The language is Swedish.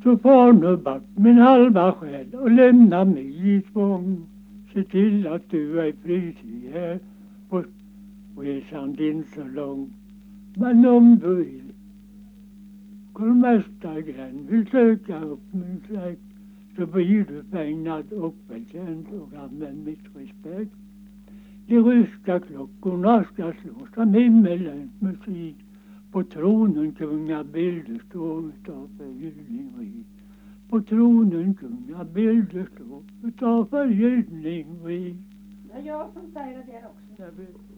Så far nu bort min halva själ och lämna mig i tvång. Se till att du är fri här på resan din så lång. Men om du i Kolmästargränd vill söka upp min släkt, så blir du fängad och välkänd och använd mitt respekt. De ryska klockorna ska slå som himmelens musik. På tronen kungabilder står utav förgyllning rik. På tronen kungabilder står utav förgyllning rik. Det är jag som säger det där också.